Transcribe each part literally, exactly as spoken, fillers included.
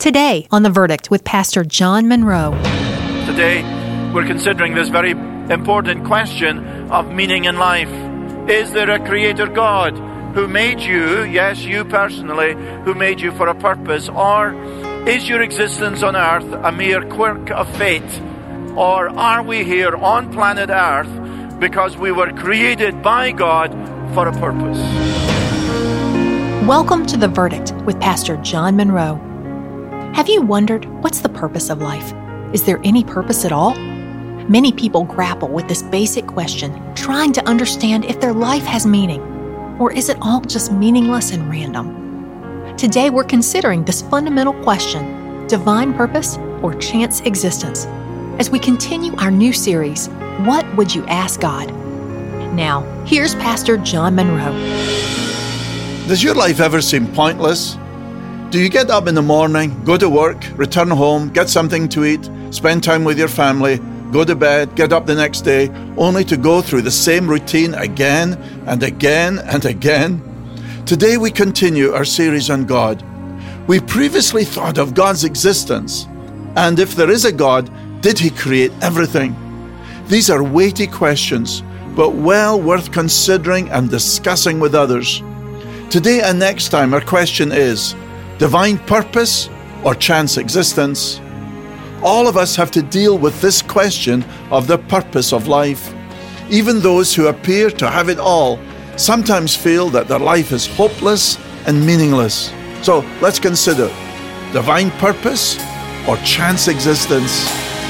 Today on The Verdict with Pastor John Monroe. Today, we're considering this very important question of meaning in life. Is there a Creator God who made you, yes, you personally, who made you for a purpose? Or is your existence on earth a mere quirk of fate? Or are we here on planet Earth because we were created by God for a purpose? Welcome to The Verdict with Pastor John Monroe. Have you wondered, what's the purpose of life? Is there any purpose at all? Many people grapple with this basic question, trying to understand if their life has meaning, or is it all just meaningless and random? Today we're considering this fundamental question, divine purpose or chance existence. As we continue our new series, What Would You Ask God? Now, here's Pastor John Monroe. Does your life ever seem pointless? Do you get up in the morning, go to work, return home, get something to eat, spend time with your family, go to bed, get up the next day, only to go through the same routine again and again and again? Today we continue our series on God. We previously thought of God's existence, and if there is a God, did He create everything? These are weighty questions, but well worth considering and discussing with others. Today and next time our question is, divine purpose or chance existence? All of us have to deal with this question of the purpose of life. Even those who appear to have it all sometimes feel that their life is hopeless and meaningless. So let's consider divine purpose or chance existence.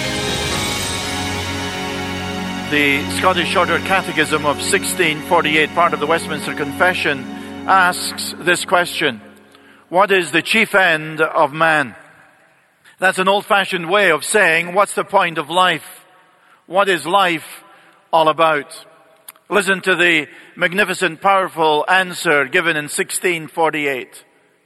The Scottish Shorter Catechism of sixteen forty-eight, part of the Westminster Confession, asks this question: what is the chief end of man? That's an old-fashioned way of saying, what's the point of life? What is life all about? Listen to the magnificent, powerful answer given in sixteen forty-eight.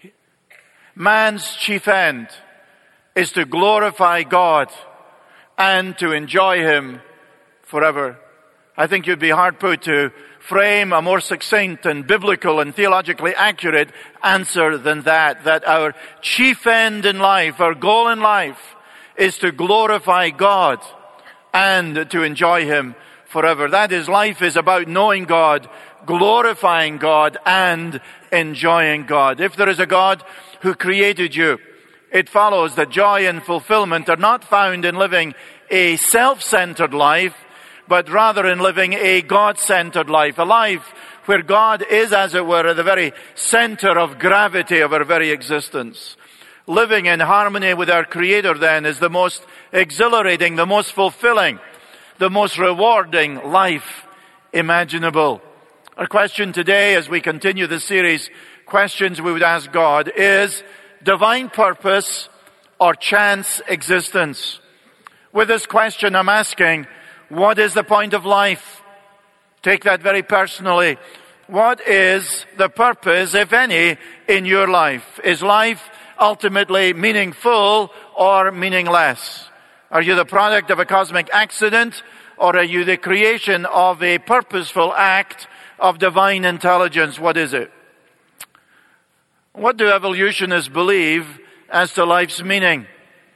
Man's chief end is to glorify God and to enjoy Him forever. I think you'd be hard put to frame a more succinct and biblical and theologically accurate answer than that, that our chief end in life, our goal in life, is to glorify God and to enjoy Him forever. That is, life is about knowing God, glorifying God, and enjoying God. If there is a God who created you, it follows that joy and fulfillment are not found in living a self-centered life, but rather in living a God-centered life, a life where God is, as it were, at the very center of gravity of our very existence. Living in harmony with our Creator, then, is the most exhilarating, the most fulfilling, the most rewarding life imaginable. Our question today, as we continue the series, Questions We Would Ask God, is divine purpose or chance existence? With this question, I'm asking, what is the point of life? Take that very personally. What is the purpose, if any, in your life? Is life ultimately meaningful or meaningless? Are you the product of a cosmic accident, or are you the creation of a purposeful act of divine intelligence? What is it? What do evolutionists believe as to life's meaning?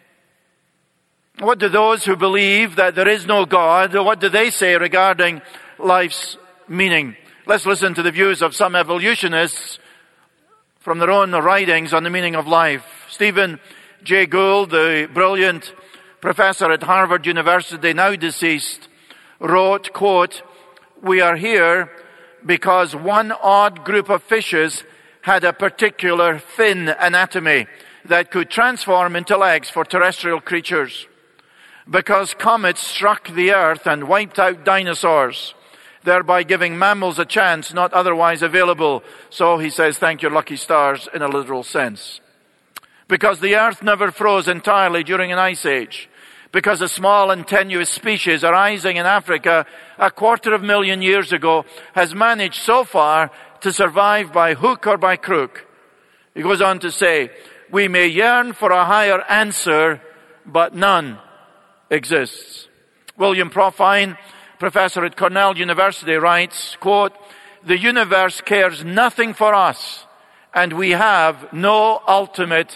What do those who believe that there is no God, what do they say regarding life's meaning? Let's listen to the views of some evolutionists from their own writings on the meaning of life. Stephen Jay Gould, the brilliant professor at Harvard University, now deceased, wrote, quote, "We are here because one odd group of fishes had a particular fin anatomy that could transform into legs for terrestrial creatures. Because comets struck the earth and wiped out dinosaurs, thereby giving mammals a chance not otherwise available." So he says, thank your lucky stars in a literal sense. Because the earth never froze entirely during an ice age. Because a small and tenuous species arising in Africa a quarter of a million years ago has managed so far to survive by hook or by crook. He goes on to say, we may yearn for a higher answer, but none exists. William Profine, professor at Cornell University, writes, quote, "The universe cares nothing for us, and we have no ultimate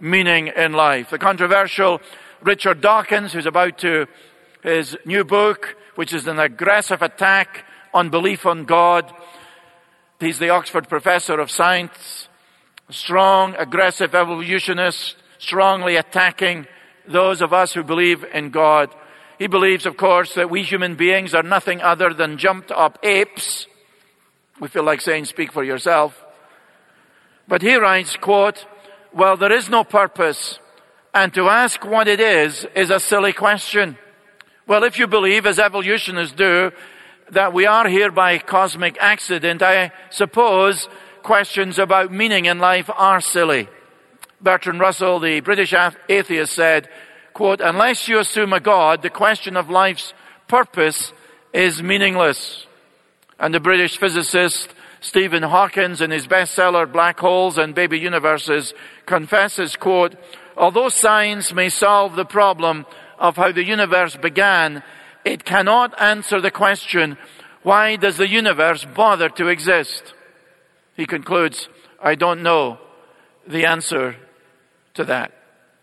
meaning in life. The controversial Richard Dawkins, who's about to his new book, which is an aggressive attack on belief on God. He's the Oxford professor of science, a strong, aggressive evolutionist, strongly attacking those of us who believe in God. He believes, of course, that we human beings are nothing other than jumped up apes. We feel like saying, speak for yourself. But he writes, quote, well, there is no purpose, and to ask what it is is a silly question. Well, if you believe, as evolutionists do, that we are here by cosmic accident, I suppose questions about meaning in life are silly. Bertrand Russell, the British atheist, said, quote, unless you assume a God, the question of life's purpose is meaningless. And the British physicist Stephen Hawking, in his bestseller Black Holes and Baby Universes, confesses, quote, although science may solve the problem of how the universe began, it cannot answer the question, why does the universe bother to exist? He concludes, I don't know the answer to that.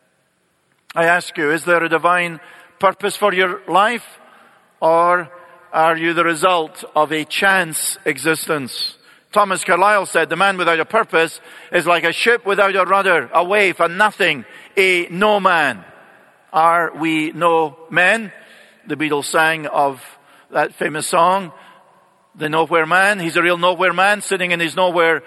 I ask you, is there a divine purpose for your life, or are you the result of a chance existence? Thomas Carlyle said, the man without a purpose is like a ship without a rudder, a waif, a nothing, a no man. Are we no men? The Beatles sang of that famous song, the nowhere man. He's a real nowhere man, sitting in his nowhere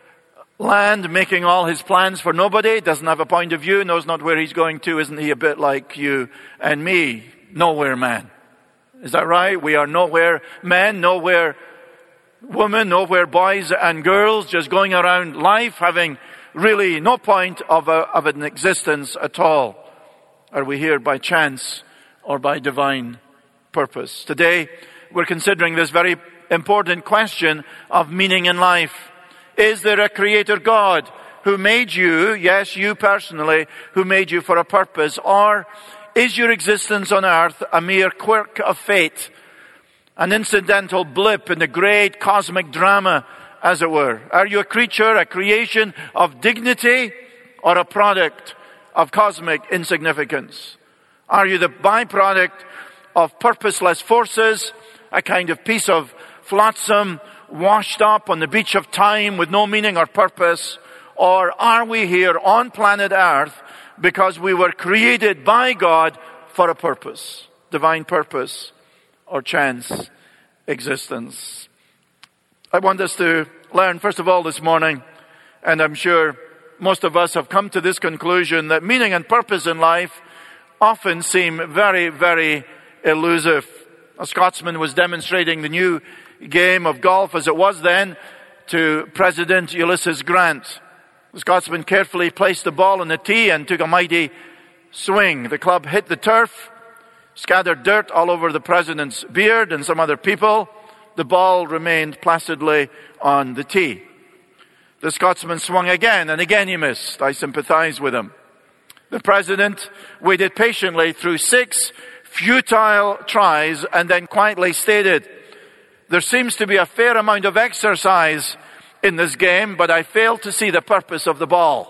land, making all his plans for nobody, doesn't have a point of view, knows not where he's going to. Isn't he a bit like you and me? Nowhere man. Is that right? We are nowhere men, nowhere women, nowhere boys and girls, just going around life having really no point of, a, of an existence at all. Are we here by chance or by divine purpose? Today, we're considering this very important question of meaning in life. Is there a creator God who made you, yes, you personally, who made you for a purpose? Or is your existence on earth a mere quirk of fate, an incidental blip in the great cosmic drama, as it were? Are you a creature, a creation of dignity, or a product of cosmic insignificance? Are you the byproduct of purposeless forces, a kind of piece of flotsam washed up on the beach of time with no meaning or purpose? Or are we here on planet Earth because we were created by God for a purpose, divine purpose, or chance existence? I want us to learn, first of all, this morning, and I'm sure most of us have come to this conclusion, that meaning and purpose in life often seem very, very elusive. A Scotsman was demonstrating the new game of golf, as it was then, to President Ulysses Grant. The Scotsman carefully placed the ball on the tee and took a mighty swing. The club hit the turf, scattered dirt all over the president's beard and some other people. The ball remained placidly on the tee. The Scotsman swung again, and again he missed. I sympathize with him. The president waited patiently through six futile tries and then quietly stated, there seems to be a fair amount of exercise in this game, but I fail to see the purpose of the ball.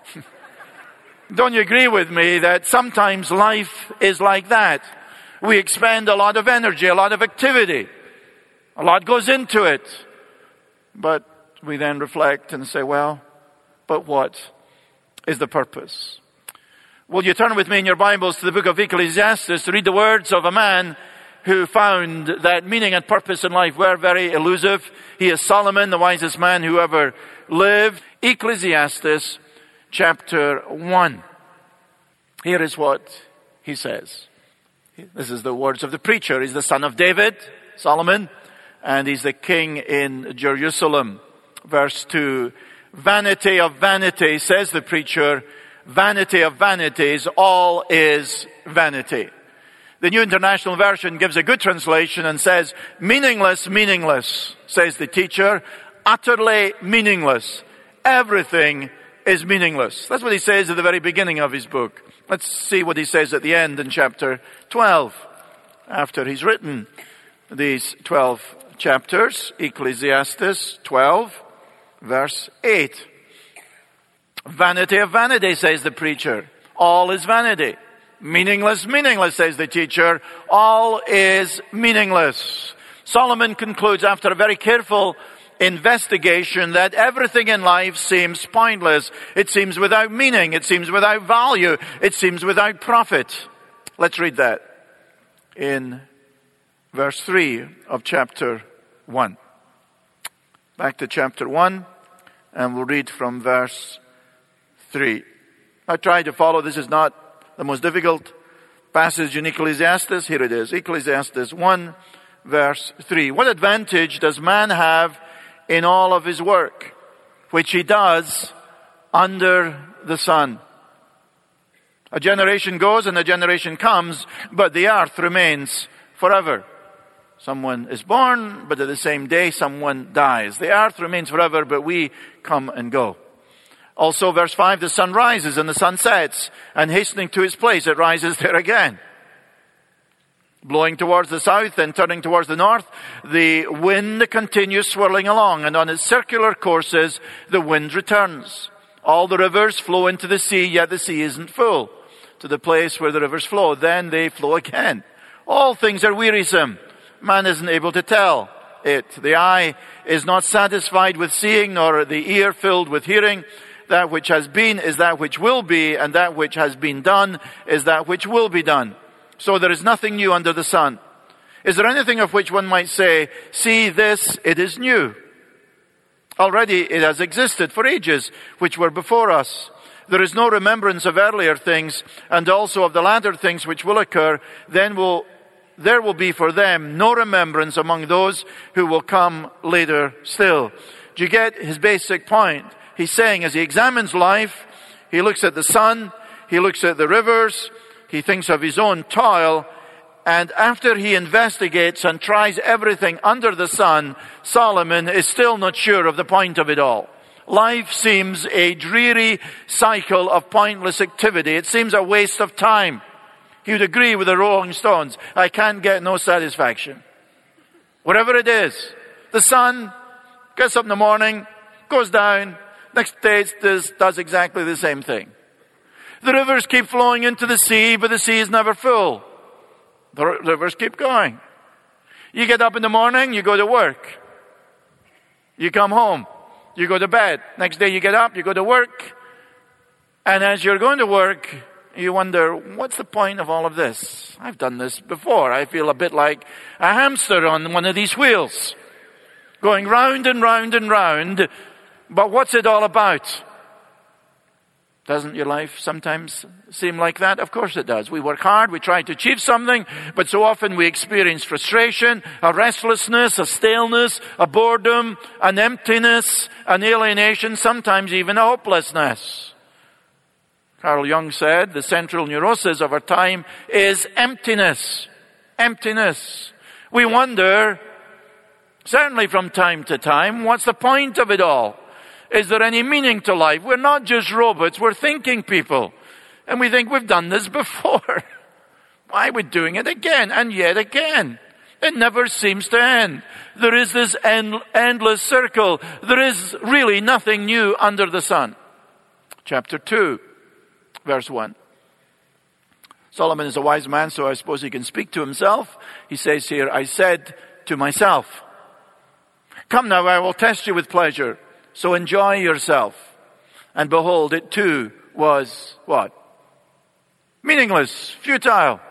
Don't you agree with me that sometimes life is like that? We expend a lot of energy, a lot of activity. A lot goes into it. But we then reflect and say, well, but what is the purpose? Will you turn with me in your Bibles to the book of Ecclesiastes to read the words of a man who found that meaning and purpose in life were very elusive. He is Solomon, the wisest man who ever lived. Ecclesiastes chapter one. Here is what he says. This is the words of the preacher. He's the son of David, Solomon, and he's the king in Jerusalem. Verse two. Vanity of vanity, says the preacher, vanity of vanities, all is vanity. The New International Version gives a good translation and says, meaningless, meaningless, says the teacher, utterly meaningless. Everything is meaningless. That's what he says at the very beginning of his book. Let's see what he says at the end in chapter twelve, after he's written these twelve chapters. Ecclesiastes twelve, verse eight. Vanity of vanity, says the preacher. All is vanity. Meaningless, meaningless, says the teacher. All is meaningless. Solomon concludes after a very careful investigation that everything in life seems pointless. It seems without meaning. It seems without value. It seems without profit. Let's read that in verse three of chapter one. Back to chapter one, and we'll read from verse three. I tried to follow. This is not the most difficult passage in Ecclesiastes. Here it is. Ecclesiastes one, verse three. What advantage does man have in all of his work, which he does under the sun? A generation goes and a generation comes, but the earth remains forever. Someone is born, but at the same day someone dies. The earth remains forever, but we come and go. Also, verse five, the sun rises and the sun sets, and hastening to its place, it rises there again. Blowing towards the south and turning towards the north, the wind continues swirling along, and on its circular courses, the wind returns. All the rivers flow into the sea, yet the sea isn't full. To the place where the rivers flow, then they flow again. All things are wearisome. Man isn't able to tell it. The eye is not satisfied with seeing, nor the ear filled with hearing. That which has been is that which will be, and that which has been done is that which will be done. So there is nothing new under the sun. Is there anything of which one might say, see this, it is new? Already it has existed for ages, which were before us. There is no remembrance of earlier things, and also of the latter things which will occur. Then will, there will be for them no remembrance among those who will come later still. Do you get his basic point? He's saying as he examines life, he looks at the sun, he looks at the rivers, he thinks of his own toil, and after he investigates and tries everything under the sun, Solomon is still not sure of the point of it all. Life seems a dreary cycle of pointless activity. It seems a waste of time. He would agree with the Rolling Stones. I can't get no satisfaction. Whatever it is, the sun gets up in the morning, goes down, next day it does, does exactly the same thing. The rivers keep flowing into the sea, but the sea is never full. The r- rivers keep going. You get up in the morning, you go to work. You come home. You go to bed. Next day you get up, you go to work. And as you're going to work, you wonder, what's the point of all of this? I've done this before. I feel a bit like a hamster on one of these wheels. Going round and round and round. But what's it all about? Doesn't your life sometimes seem like that? Of course it does. We work hard, we try to achieve something, but so often we experience frustration, a restlessness, a staleness, a boredom, an emptiness, an alienation, sometimes even a hopelessness. Carl Jung said, the central neurosis of our time is emptiness. Emptiness. We wonder, certainly from time to time, what's the point of it all? Is there any meaning to life? We're not just robots, we're thinking people. And we think we've done this before. Why are we doing it again and yet again? It never seems to end. There is this end, endless circle. There is really nothing new under the sun. Chapter two, verse one. Solomon is a wise man, so I suppose he can speak to himself. He says here, I said to myself, come now, I will test you with pleasure. So enjoy yourself. And behold, it too was what? Meaningless, futile.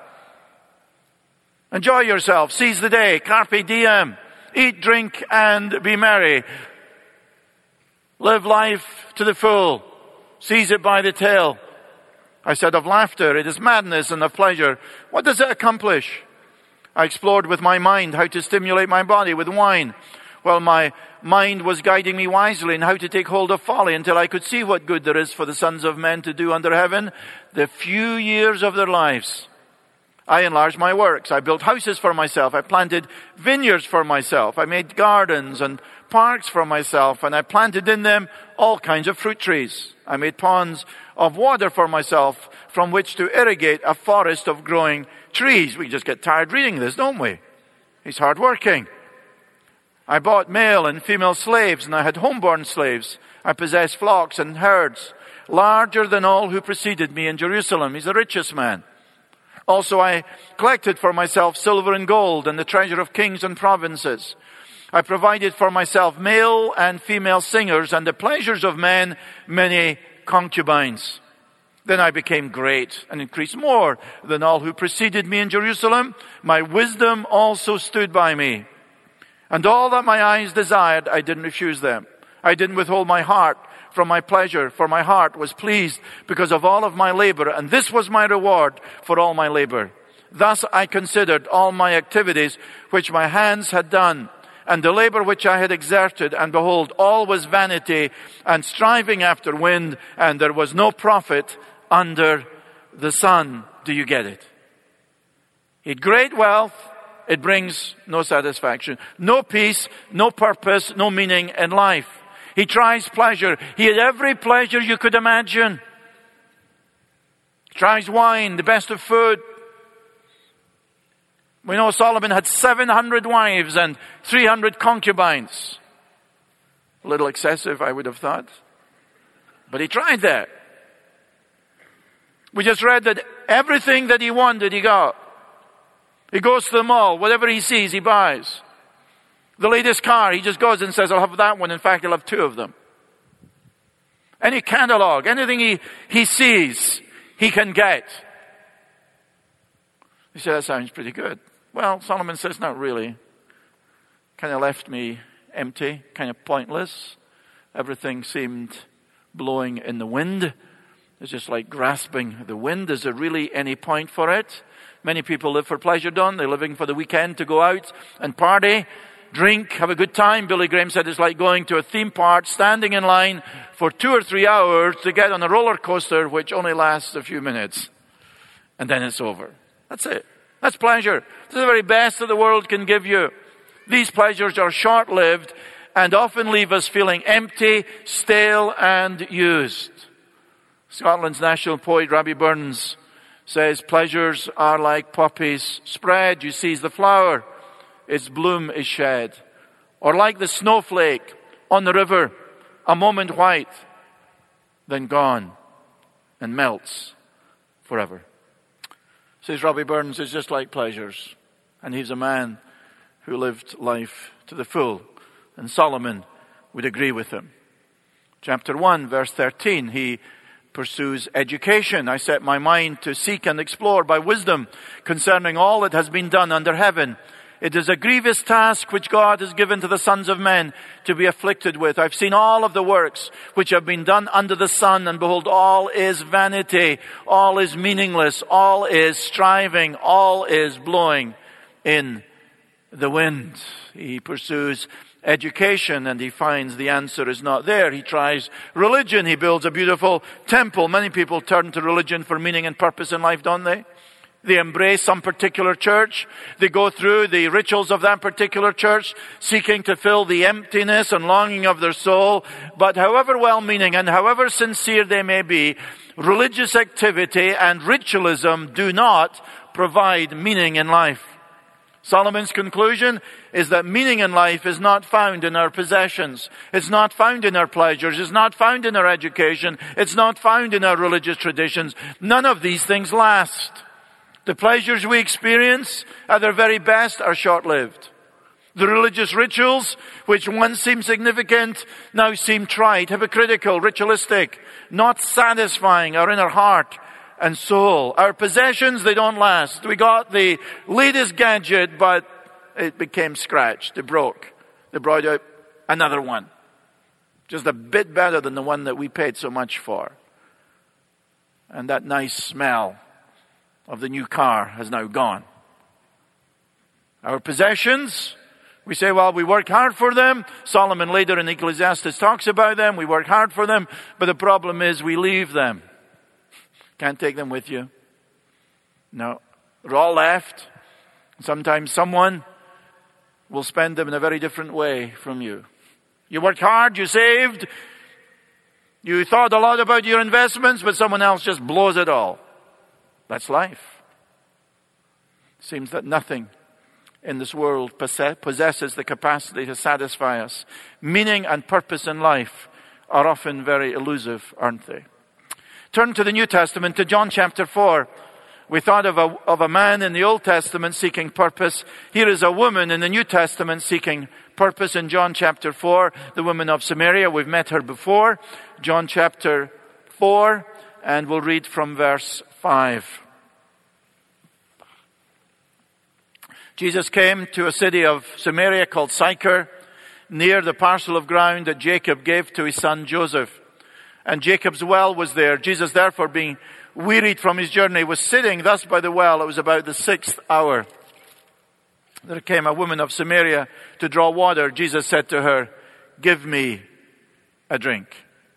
Enjoy yourself. Seize the day. Carpe diem. Eat, drink, and be merry. Live life to the full. Seize it by the tail. I said of laughter, it is madness, and of pleasure, what does it accomplish? I explored with my mind how to stimulate my body with wine, while my mind was guiding me wisely in how to take hold of folly until I could see what good there is for the sons of men to do under heaven the few years of their lives. I enlarged my works. I built houses for myself. I planted vineyards for myself. I made gardens and parks for myself, and I planted in them all kinds of fruit trees. I made ponds of water for myself from which to irrigate a forest of growing trees. We just get tired reading this, don't we? He's hardworking. I bought male and female slaves, and I had homeborn slaves. I possessed flocks and herds. larger than all who preceded me in Jerusalem. He's the richest man. Also, I collected for myself silver and gold and the treasure of kings and provinces. I provided for myself male and female singers and the pleasures of men, many concubines. Then I became great and increased more than all who preceded me in Jerusalem. My wisdom also stood by me. And all that my eyes desired, I didn't refuse them. I didn't withhold my heart from my pleasure, for my heart was pleased because of all of my labor, and this was my reward for all my labor. Thus I considered all my activities which my hands had done, and the labor which I had exerted, and behold, all was vanity and striving after wind, and there was no profit under the sun. Do you get it? He had great wealth. It brings no satisfaction, no peace, no purpose, no meaning in life. He tries pleasure. He had every pleasure you could imagine. He tries wine, the best of food. We know Solomon had seven hundred wives and three hundred concubines. A little excessive, I would have thought. But he tried that. We just read that everything that he wanted, he got. He goes to the mall. Whatever he sees, he buys. The latest car, he just goes and says, I'll have that one. In fact, I'll have two of them. Any catalog, anything he, he sees, he can get. You say, that sounds pretty good. Well, Solomon says, not really. Kind of left me empty, kind of pointless. Everything seemed blowing in the wind. It's just like grasping the wind. Is there really any point for it? Many people live for pleasure, don't they? They're living for the weekend to go out and party, drink, have a good time. Billy Graham said it's like going to a theme park, standing in line for two or three hours to get on a roller coaster, which only lasts a few minutes. And then it's over. That's it. That's pleasure. It's the very best that the world can give you. These pleasures are short-lived and often leave us feeling empty, stale, and used. Scotland's national poet, Robbie Burns, says, pleasures are like poppies spread. You seize the flower, its bloom is shed. Or like the snowflake on the river, a moment white, then gone and melts forever. Says Robbie Burns, it's just like pleasures. And he's a man who lived life to the full. And Solomon would agree with him. Chapter one, verse thirteen, he pursues education. I set my mind to seek and explore by wisdom concerning all that has been done under heaven. It is a grievous task which God has given to the sons of men to be afflicted with. I've seen all of the works which have been done under the sun, and behold, all is vanity, all is meaningless, all is striving, all is blowing in the wind. He pursues education and he finds the answer is not there. He tries religion. He builds a beautiful temple. Many people turn to religion for meaning and purpose in life, don't they? They embrace some particular church. They go through the rituals of that particular church, seeking to fill the emptiness and longing of their soul. But however well-meaning and however sincere they may be, religious activity and ritualism do not provide meaning in life. Solomon's conclusion is that meaning in life is not found in our possessions. It's not found in our pleasures. It's not found in our education. It's not found in our religious traditions. None of these things last. The pleasures we experience at their very best are short-lived. The religious rituals, which once seemed significant, now seem trite, hypocritical, ritualistic, not satisfying our inner heart and soul. Our possessions, they don't last. We got the latest gadget, but it became scratched. It broke. They brought out another one. Just a bit better than the one that we paid so much for. And that nice smell of the new car has now gone. Our possessions, we say, well, we work hard for them. Solomon later in Ecclesiastes talks about them. We work hard for them. But the problem is we leave them. Can't take them with you. No. They're all left. Sometimes someone will spend them in a very different way from you. You worked hard, you saved, you thought a lot about your investments, but someone else just blows it all. That's life. It seems that nothing in this world possesses the capacity to satisfy us. Meaning and purpose in life are often very elusive, aren't they? Turn to the New Testament, to John chapter four. We thought of a, of a man in the Old Testament seeking purpose. Here is a woman in the New Testament seeking purpose in John chapter four. The woman of Samaria, we've met her before. John chapter four, and we'll read from verse five. Jesus came to a city of Samaria called Sychar, near the parcel of ground that Jacob gave to his son Joseph. And Jacob's well was there. Jesus, therefore, being wearied from his journey, was sitting thus by the well. It was about the sixth hour. There came a woman of Samaria to draw water. Jesus said to her, "Give me a drink."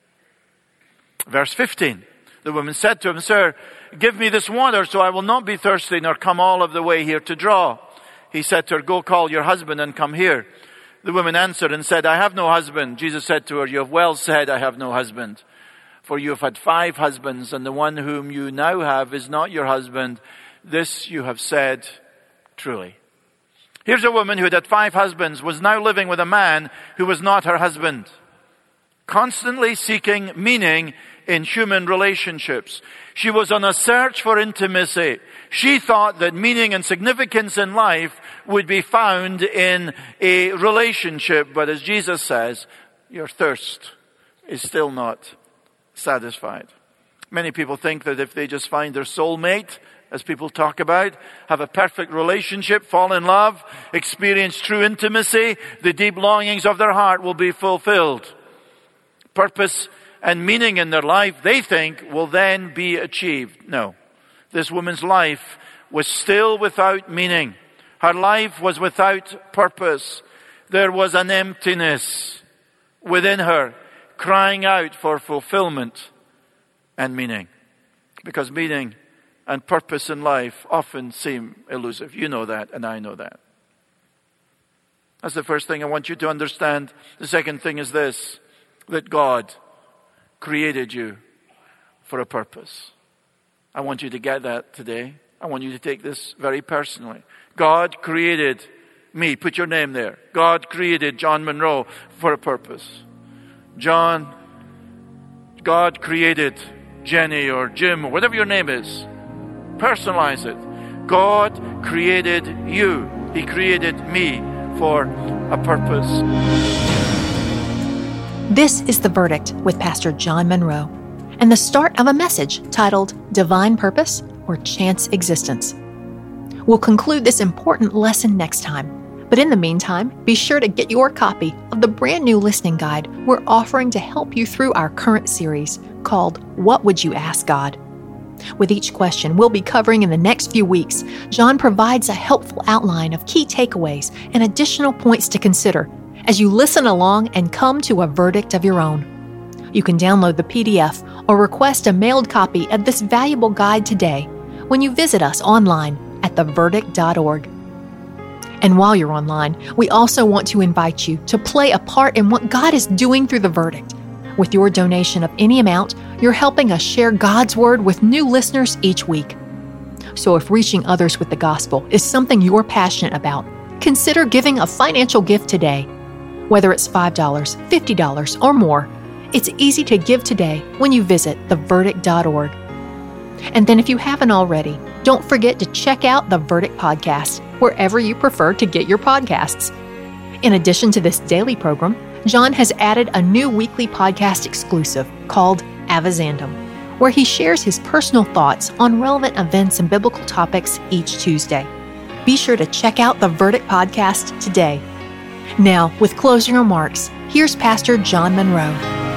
Verse fifteen. The woman said to him, "Sir, give me this water so I will not be thirsty nor come all of the way here to draw." He said to her, "Go call your husband and come here." The woman answered and said, "I have no husband." Jesus said to her, "You have well said, I have no husband. For you have had five husbands, and the one whom you now have is not your husband. This you have said truly." Here's a woman who had had five husbands, was now living with a man who was not her husband, constantly seeking meaning in human relationships. She was on a search for intimacy. She thought that meaning and significance in life would be found in a relationship. But as Jesus says, your thirst is still not satisfied. Many people think that if they just find their soulmate, as people talk about, have a perfect relationship, fall in love, experience true intimacy, the deep longings of their heart will be fulfilled. Purpose and meaning in their life, they think, will then be achieved. No. This woman's life was still without meaning. Her life was without purpose. There was an emptiness within her, crying out for fulfillment and meaning. Because meaning and purpose in life often seem elusive. You know that, and I know that. That's the first thing I want you to understand. The second thing is this, that God created you for a purpose. I want you to get that today. I want you to take this very personally. God created me. Put your name there. God created John Monroe for a purpose. John, God created Jenny or Jim or whatever your name is. Personalize it. God created you. He created me for a purpose. This is The Verdict with Pastor John Monroe, and the start of a message titled Divine Purpose or Chance Existence. We'll conclude this important lesson next time, but in the meantime, be sure to get your copy of the brand new listening guide we're offering to help you through our current series called What Would You Ask God? With each question we'll be covering in the next few weeks, John provides a helpful outline of key takeaways and additional points to consider as you listen along and come to a verdict of your own. You can download the P D F or request a mailed copy of this valuable guide today when you visit us online at the verdict dot org. And while you're online, we also want to invite you to play a part in what God is doing through The Verdict. With your donation of any amount, you're helping us share God's Word with new listeners each week. So if reaching others with the gospel is something you're passionate about, consider giving a financial gift today. Whether it's five dollars, fifty dollars, or more, it's easy to give today when you visit the verdict dot org. And then if you haven't already, don't forget to check out the Verdict Podcast wherever you prefer to get your podcasts. In addition to this daily program, John has added a new weekly podcast exclusive called Avizandum, where he shares his personal thoughts on relevant events and biblical topics each Tuesday. Be sure to check out the Verdict Podcast today. Now, with closing remarks, here's Pastor John Monroe.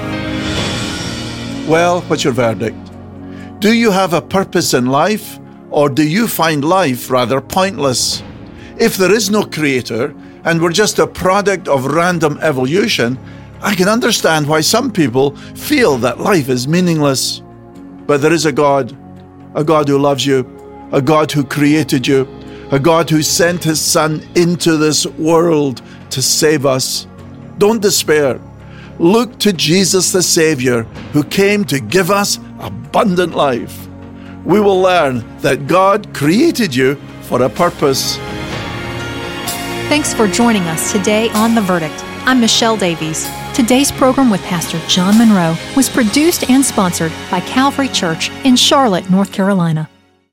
Well, what's your verdict? Do you have a purpose in life, or do you find life rather pointless? If there is no creator, and we're just a product of random evolution, I can understand why some people feel that life is meaningless. But there is a God, a God who loves you, a God who created you, a God who sent His Son into this world to save us. Don't despair. Look to Jesus the Savior, who came to give us abundant life. We will learn that God created you for a purpose. Thanks for joining us today on The Verdict. I'm Michelle Davies. Today's program with Pastor John Monroe was produced and sponsored by Calvary Church in Charlotte, North Carolina.